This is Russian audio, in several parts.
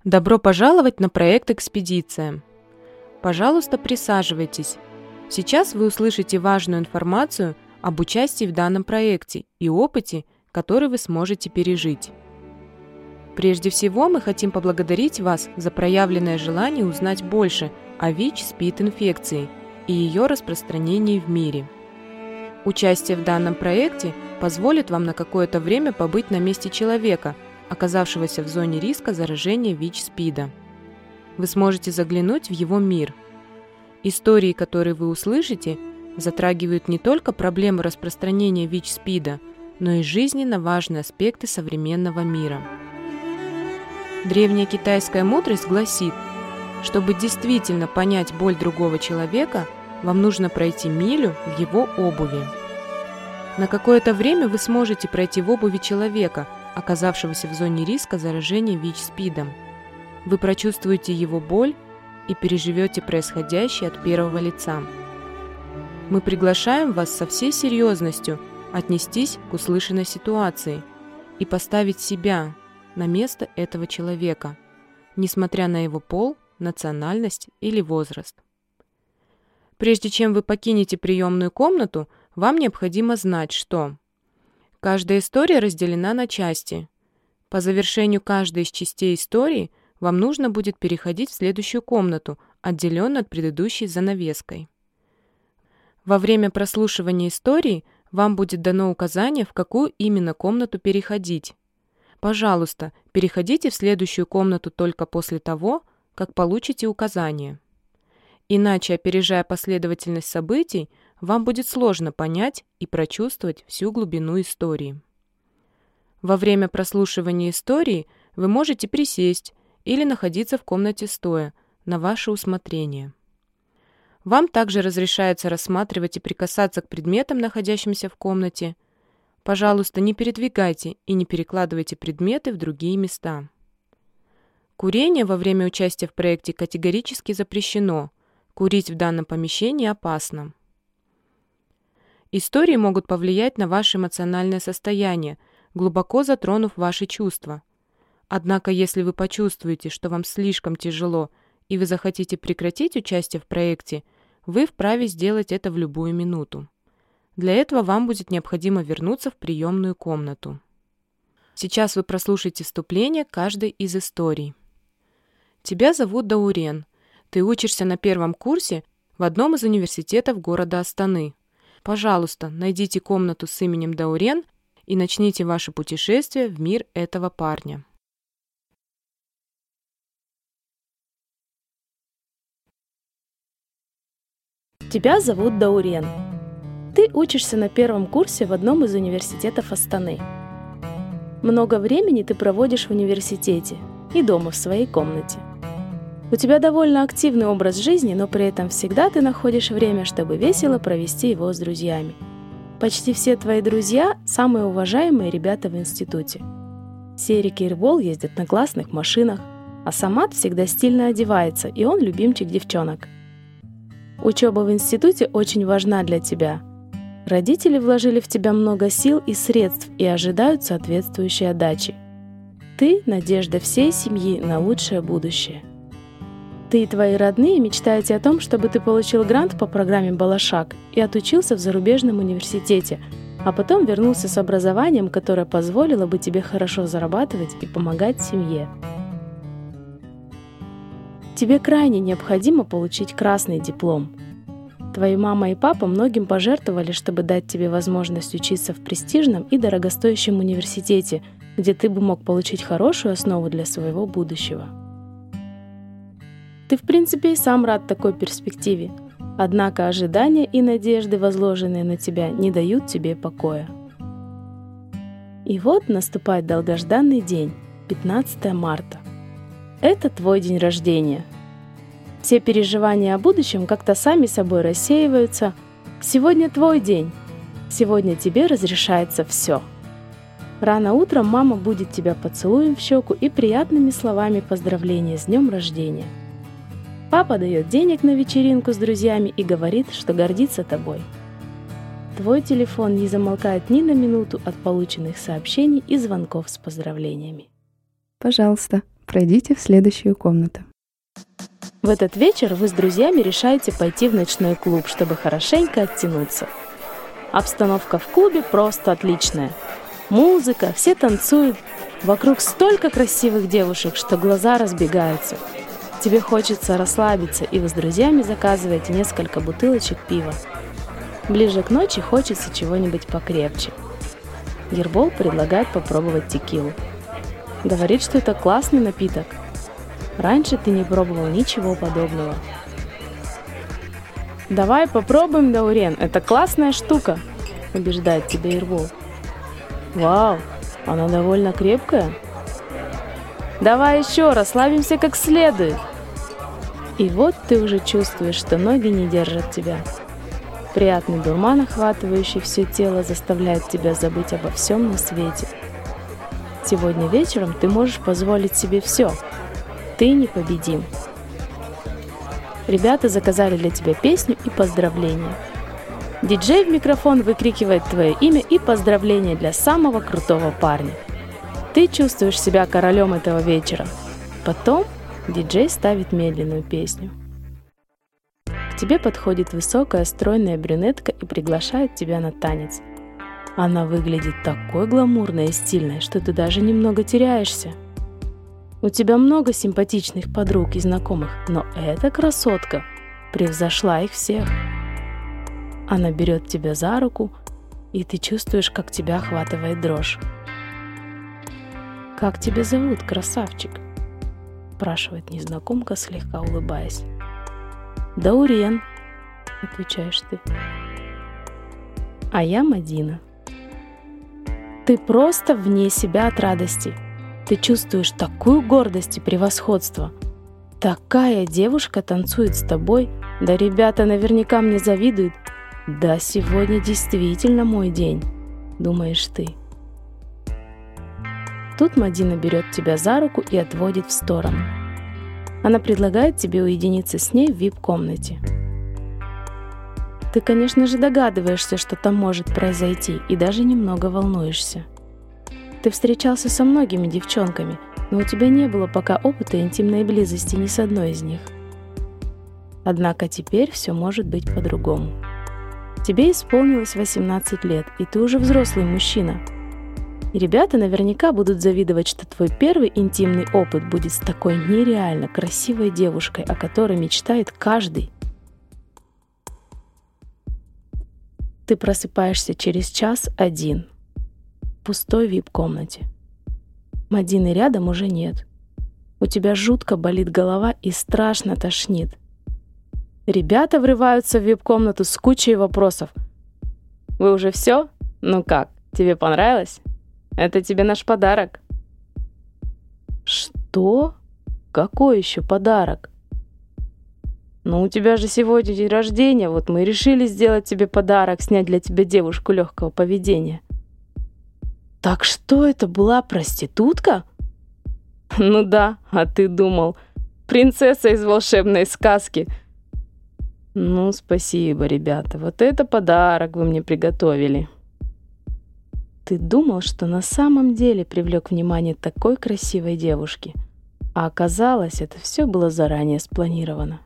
Добро пожаловать на проект «Экспедиция». Пожалуйста, присаживайтесь. Сейчас вы услышите важную информацию об участии в данном проекте и опыте, который вы сможете пережить. Прежде всего, мы хотим поблагодарить вас за проявленное желание узнать больше о ВИЧ-СПИД-инфекции и ее распространении в мире. Участие в данном проекте позволит вам на какое-то время побыть на месте человека, оказавшегося в зоне риска заражения ВИЧ-СПИДа. Вы сможете заглянуть в его мир. Истории, которые вы услышите, затрагивают не только проблемы распространения ВИЧ-СПИДа, но и жизненно важные аспекты современного мира. Древняя китайская мудрость гласит, чтобы действительно понять боль другого человека, вам нужно пройти милю в его обуви. На какое-то время вы сможете пройти в обуви человека, оказавшегося в зоне риска заражения ВИЧ-СПИДом. Вы прочувствуете его боль и переживете происходящее от первого лица. Мы приглашаем вас со всей серьезностью отнестись к услышанной ситуации и поставить себя на место этого человека, несмотря на его пол, национальность или возраст. Прежде чем вы покинете приемную комнату, вам необходимо знать, что каждая история разделена на части. По завершению каждой из частей истории вам нужно будет переходить в следующую комнату, отделенную от предыдущей занавеской. Во время прослушивания истории вам будет дано указание, в какую именно комнату переходить. Пожалуйста, переходите в следующую комнату только после того, как получите указание. Иначе, опережая последовательность событий, вам будет сложно понять и прочувствовать всю глубину истории. Во время прослушивания истории вы можете присесть или находиться в комнате стоя, на ваше усмотрение. Вам также разрешается рассматривать и прикасаться к предметам, находящимся в комнате. Пожалуйста, не передвигайте и не перекладывайте предметы в другие места. Курение во время участия в проекте категорически запрещено. Курить в данном помещении опасно. Истории могут повлиять на ваше эмоциональное состояние, глубоко затронув ваши чувства. Однако, если вы почувствуете, что вам слишком тяжело, и вы захотите прекратить участие в проекте, вы вправе сделать это в любую минуту. Для этого вам будет необходимо вернуться в приемную комнату. Сейчас вы прослушаете вступление каждой из историй. Тебя зовут Даурен. Ты учишься на первом курсе в одном из университетов города Астаны. Пожалуйста, найдите комнату с именем Даурен и начните ваше путешествие в мир этого парня. Тебя зовут Даурен. Ты учишься на первом курсе в одном из университетов Астаны. Много времени ты проводишь в университете и дома в своей комнате. У тебя довольно активный образ жизни, но при этом всегда ты находишь время, чтобы весело провести его с друзьями. Почти все твои друзья – самые уважаемые ребята в институте. Серик и Ирбол ездят на классных машинах, а Самат всегда стильно одевается, и он любимчик девчонок. Учеба в институте очень важна для тебя. Родители вложили в тебя много сил и средств и ожидают соответствующей отдачи. Ты – надежда всей семьи на лучшее будущее. Ты и твои родные мечтаете о том, чтобы ты получил грант по программе «Балашак» и отучился в зарубежном университете, а потом вернулся с образованием, которое позволило бы тебе хорошо зарабатывать и помогать семье. Тебе крайне необходимо получить красный диплом. Твои мама и папа многим пожертвовали, чтобы дать тебе возможность учиться в престижном и дорогостоящем университете, где ты бы мог получить хорошую основу для своего будущего. Ты, в принципе, и сам рад такой перспективе, однако ожидания и надежды, возложенные на тебя, не дают тебе покоя. И вот наступает долгожданный день, 15 марта. Это твой день рождения. Все переживания о будущем как-то сами собой рассеиваются. Сегодня твой день. Сегодня тебе разрешается все. Рано утром мама будет тебя поцелуем в щеку и приятными словами поздравления с днем рождения. Папа дает денег на вечеринку с друзьями и говорит, что гордится тобой. Твой телефон не замолкает ни на минуту от полученных сообщений и звонков с поздравлениями. Пожалуйста, пройдите в следующую комнату. В этот вечер вы с друзьями решаете пойти в ночной клуб, чтобы хорошенько оттянуться. Обстановка в клубе просто отличная. Музыка, все танцуют. Вокруг столько красивых девушек, что глаза разбегаются. Тебе хочется расслабиться, и вы с друзьями заказываете несколько бутылочек пива. Ближе к ночи хочется чего-нибудь покрепче. Ербол предлагает попробовать текилу. Говорит, что это классный напиток. Раньше ты не пробовал ничего подобного. «Давай попробуем, Даурен, это классная штука», — убеждает тебя Ербол. «Вау, она довольно крепкая. Давай еще, расслабимся как следует». И вот ты уже чувствуешь, что ноги не держат тебя. Приятный дурман, охватывающий все тело, заставляет тебя забыть обо всем на свете. Сегодня вечером ты можешь позволить себе все. Ты непобедим. Ребята заказали для тебя песню и поздравления. Диджей в микрофон выкрикивает твое имя и поздравления для самого крутого парня. Ты чувствуешь себя королем этого вечера. Потом диджей ставит медленную песню. К тебе подходит высокая стройная брюнетка и приглашает тебя на танец. Она выглядит такой гламурной и стильной, что ты даже немного теряешься. У тебя много симпатичных подруг и знакомых, но эта красотка превзошла их всех. Она берет тебя за руку, и ты чувствуешь, как тебя охватывает дрожь. «Как тебя зовут, красавчик?» — спрашивает незнакомка, слегка улыбаясь. «Даурен», — отвечаешь ты. «А я Мадина». Ты просто вне себя от радости. Ты чувствуешь такую гордость и превосходство. Такая девушка танцует с тобой, да ребята наверняка мне завидуют. Да сегодня действительно мой день, думаешь ты. Тут Мадина берет тебя за руку и отводит в сторону. Она предлагает тебе уединиться с ней в VIP-комнате. Ты, конечно же, догадываешься, что там может произойти, и даже немного волнуешься. Ты встречался со многими девчонками, но у тебя не было пока опыта интимной близости ни с одной из них. Однако теперь все может быть по-другому. Тебе исполнилось 18 лет, и ты уже взрослый мужчина. И ребята наверняка будут завидовать, что твой первый интимный опыт будет с такой нереально красивой девушкой, о которой мечтает каждый. Ты просыпаешься через час один, в пустой VIP-комнате. Мадины рядом уже нет. У тебя жутко болит голова и страшно тошнит. Ребята врываются в VIP-комнату с кучей вопросов. «Вы уже все? Ну как, тебе понравилось? Это тебе наш подарок». «Что? Какой еще подарок?» «Ну, у тебя же сегодня день рождения, вот мы и решили сделать тебе подарок, снять для тебя девушку легкого поведения». «Так что это была проститутка?» «Ну да, а ты думал, принцесса из волшебной сказки». «Ну, спасибо, ребята, вот это подарок вы мне приготовили». Ты думал, что на самом деле привлек внимание такой красивой девушки, а оказалось, это все было заранее спланировано.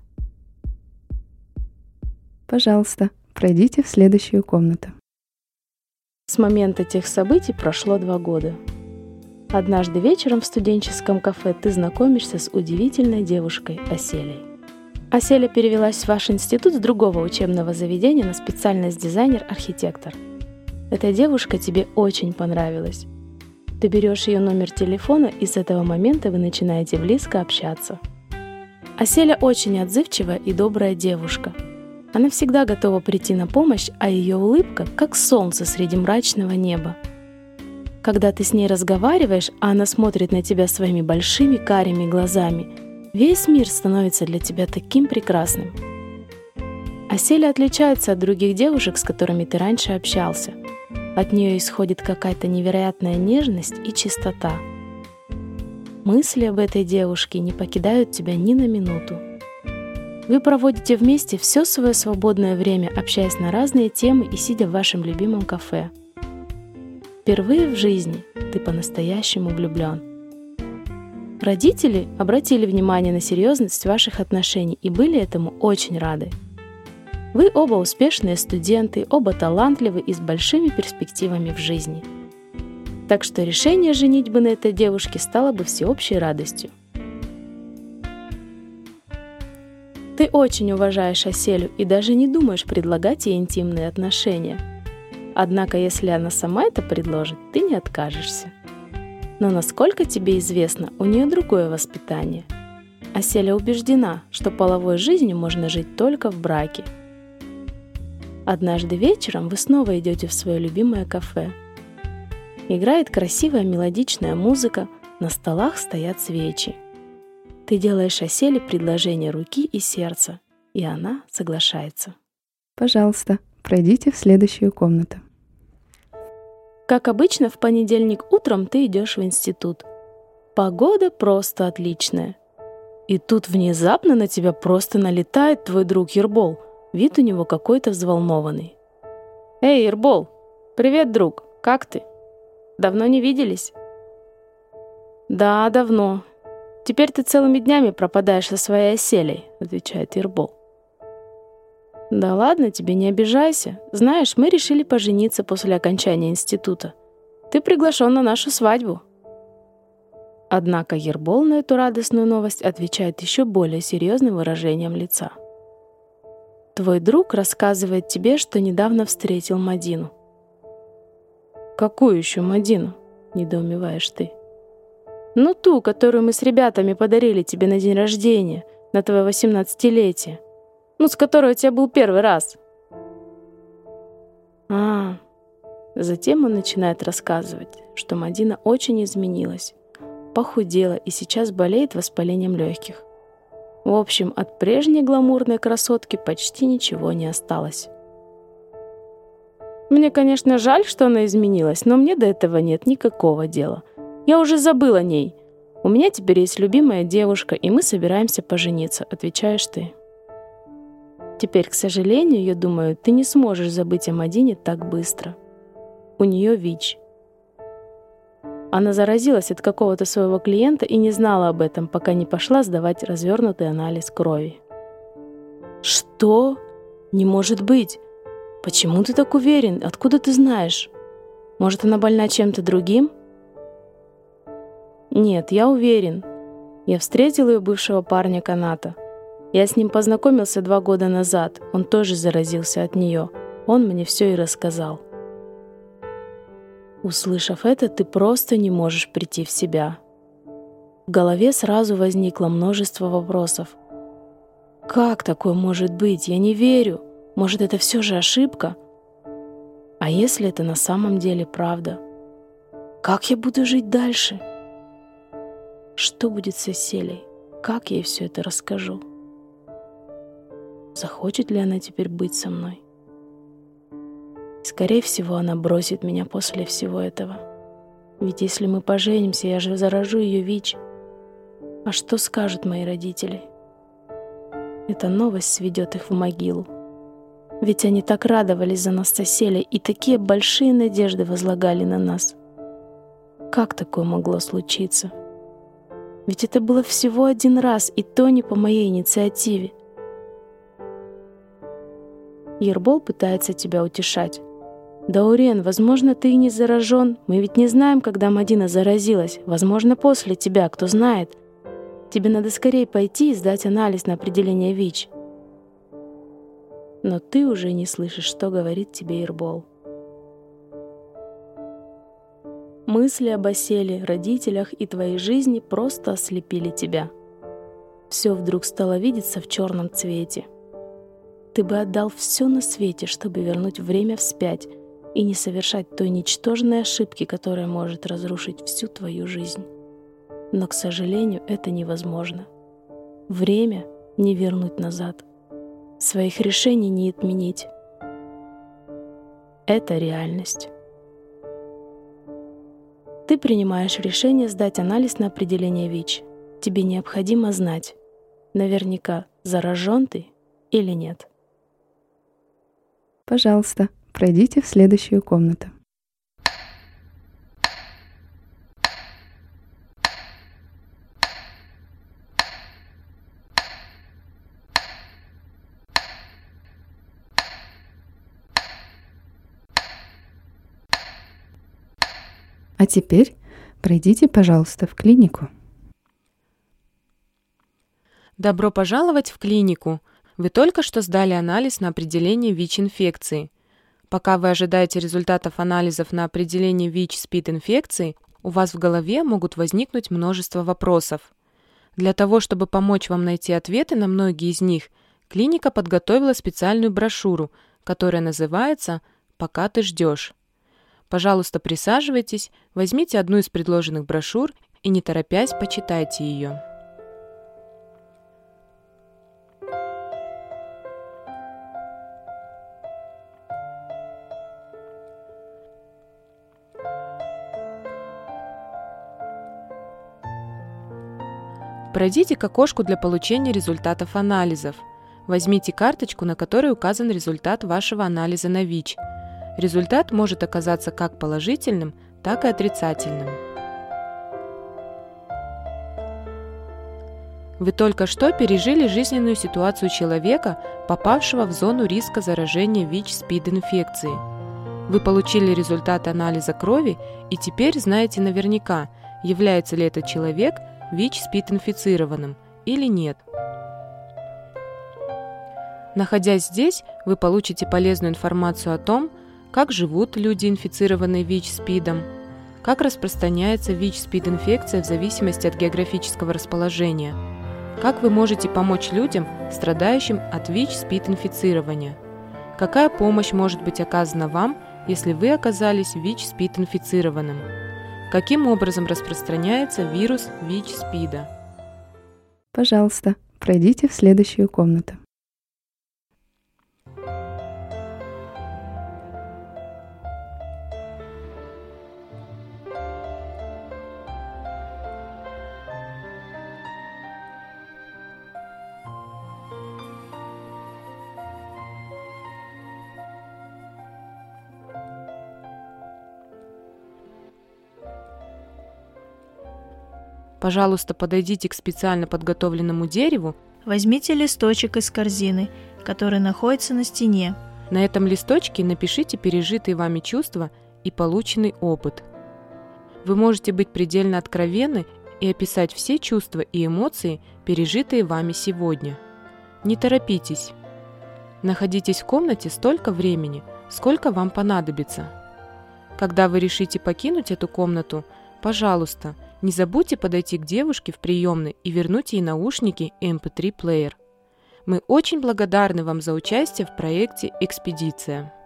Пожалуйста, пройдите в следующую комнату. С момента тех событий прошло 2 года. Однажды вечером в студенческом кафе ты знакомишься с удивительной девушкой Аселей. Аселя перевелась в ваш институт с другого учебного заведения на специальность дизайнер-архитектор. Эта девушка тебе очень понравилась. Ты берешь ее номер телефона, и с этого момента вы начинаете близко общаться. Аселя очень отзывчивая и добрая девушка. Она всегда готова прийти на помощь, а ее улыбка как солнце среди мрачного неба. Когда ты с ней разговариваешь, а она смотрит на тебя своими большими карими глазами, весь мир становится для тебя таким прекрасным. Аселя отличается от других девушек, с которыми ты раньше общался. От нее исходит какая-то невероятная нежность и чистота. Мысли об этой девушке не покидают тебя ни на минуту. Вы проводите вместе все свое свободное время, общаясь на разные темы и сидя в вашем любимом кафе. Впервые в жизни ты по-настоящему влюблен. Родители обратили внимание на серьезность ваших отношений и были этому очень рады. Вы оба успешные студенты, оба талантливы и с большими перспективами в жизни. Так что решение женитьбы на этой девушке стало бы всеобщей радостью. Ты очень уважаешь Аселю и даже не думаешь предлагать ей интимные отношения. Однако, если она сама это предложит, ты не откажешься. Но насколько тебе известно, у нее другое воспитание. Аселя убеждена, что половой жизнью можно жить только в браке. Однажды вечером вы снова идете в свое любимое кафе. Играет красивая мелодичная музыка, на столах стоят свечи. Ты делаешь Аселе предложение руки и сердца, и она соглашается. Пожалуйста, пройдите в следующую комнату. Как обычно, в понедельник утром ты идешь в институт. Погода просто отличная. И тут внезапно на тебя просто налетает твой друг Ербол. Вид у него какой-то взволнованный. «Эй, Ербол! Привет, друг! Как ты? Давно не виделись?» «Да, давно. Теперь ты целыми днями пропадаешь со своей Аселей», — отвечает Ербол. «Да ладно тебе, не обижайся. Знаешь, мы решили пожениться после окончания института. Ты приглашен на нашу свадьбу». Однако Ербол на эту радостную новость отвечает еще более серьезным выражением лица. «Твой друг рассказывает тебе, что недавно встретил Мадину». «Какую еще Мадину?» — недоумеваешь ты. «Ну ту, которую мы с ребятами подарили тебе на день рождения, на твое 18-летие. Ну, с которой у тебя был первый раз». Затем он начинает рассказывать, что Мадина очень изменилась, похудела и сейчас болеет воспалением легких. В общем, от прежней гламурной красотки почти ничего не осталось. Мне, конечно, жаль, что она изменилась, но мне до этого нет никакого дела. Я уже забыл о ней. У меня теперь есть любимая девушка, и мы собираемся пожениться, отвечаешь ты. Теперь, к сожалению, я думаю, ты не сможешь забыть о Мадине так быстро. У нее ВИЧ. Она заразилась от какого-то своего клиента и не знала об этом, пока не пошла сдавать развернутый анализ крови. «Что? Не может быть! Почему ты так уверен? Откуда ты знаешь? Может, она больна чем-то другим?» «Нет, я уверен. Я встретил ее бывшего парня Каната. Я с ним познакомился 2 года назад. Он тоже заразился от нее. Он мне все и рассказал». Услышав это, ты просто не можешь прийти в себя. В голове сразу возникло множество вопросов. Как такое может быть? Я не верю. Может, это все же ошибка? А если это на самом деле правда? Как я буду жить дальше? Что будет с Аселей? Как я ей все это расскажу? Захочет ли она теперь быть со мной? Скорее всего, она бросит меня после всего этого. Ведь если мы поженимся, я же заражу ее ВИЧ. А что скажут мои родители? Эта новость сведет их в могилу. Ведь они так радовались за нас с Аселей и такие большие надежды возлагали на нас. Как такое могло случиться? Ведь это было всего 1 раз, и то не по моей инициативе. Ербол пытается тебя утешать. «Даурен, возможно, ты и не заражен. Мы ведь не знаем, когда Мадина заразилась. Возможно, после тебя, кто знает. Тебе надо скорее пойти и сдать анализ на определение ВИЧ». Но ты уже не слышишь, что говорит тебе Ербол. Мысли об Аселе, родителях и твоей жизни просто ослепили тебя. Все вдруг стало видеться в черном цвете. Ты бы отдал все на свете, чтобы вернуть время вспять и не совершать той ничтожной ошибки, которая может разрушить всю твою жизнь. Но, к сожалению, это невозможно. Время не вернуть назад. Своих решений не отменить. Это реальность. Ты принимаешь решение сдать анализ на определение ВИЧ. Тебе необходимо знать, наверняка, заражен ты или нет. Пожалуйста, пройдите в следующую комнату. А теперь пройдите, пожалуйста, в клинику. Добро пожаловать в клинику! Вы только что сдали анализ на определение ВИЧ-инфекции. Пока вы ожидаете результатов анализов на определение ВИЧ-СПИД-инфекции, у вас в голове могут возникнуть множество вопросов. Для того, чтобы помочь вам найти ответы на многие из них, клиника подготовила специальную брошюру, которая называется «Пока ты ждешь». Пожалуйста, присаживайтесь, возьмите одну из предложенных брошюр и, не торопясь, почитайте ее. Пройдите к окошку для получения результатов анализов. Возьмите карточку, на которой указан результат вашего анализа на ВИЧ. Результат может оказаться как положительным, так и отрицательным. Вы только что пережили жизненную ситуацию человека, попавшего в зону риска заражения ВИЧ-СПИД-инфекцией. Вы получили результат анализа крови и теперь знаете наверняка, является ли этот человек ВИЧ-СПИД-инфицированным или нет. Находясь здесь, вы получите полезную информацию о том, как живут люди, инфицированные ВИЧ-СПИДом, как распространяется ВИЧ-СПИД-инфекция в зависимости от географического расположения, как вы можете помочь людям, страдающим от ВИЧ-СПИД-инфицирования, какая помощь может быть оказана вам, если вы оказались ВИЧ-СПИД-инфицированным, каким образом распространяется вирус ВИЧ-СПИДа. Пожалуйста, пройдите в следующую комнату. Пожалуйста, подойдите к специально подготовленному дереву. Возьмите листочек из корзины, который находится на стене. На этом листочке напишите пережитые вами чувства и полученный опыт. Вы можете быть предельно откровенны и описать все чувства и эмоции, пережитые вами сегодня. Не торопитесь. Находитесь в комнате столько времени, сколько вам понадобится. Когда вы решите покинуть эту комнату, пожалуйста, не забудьте подойти к девушке в приемной и вернуть ей наушники и MP3-плеер. Мы очень благодарны вам за участие в проекте «Экспедиция».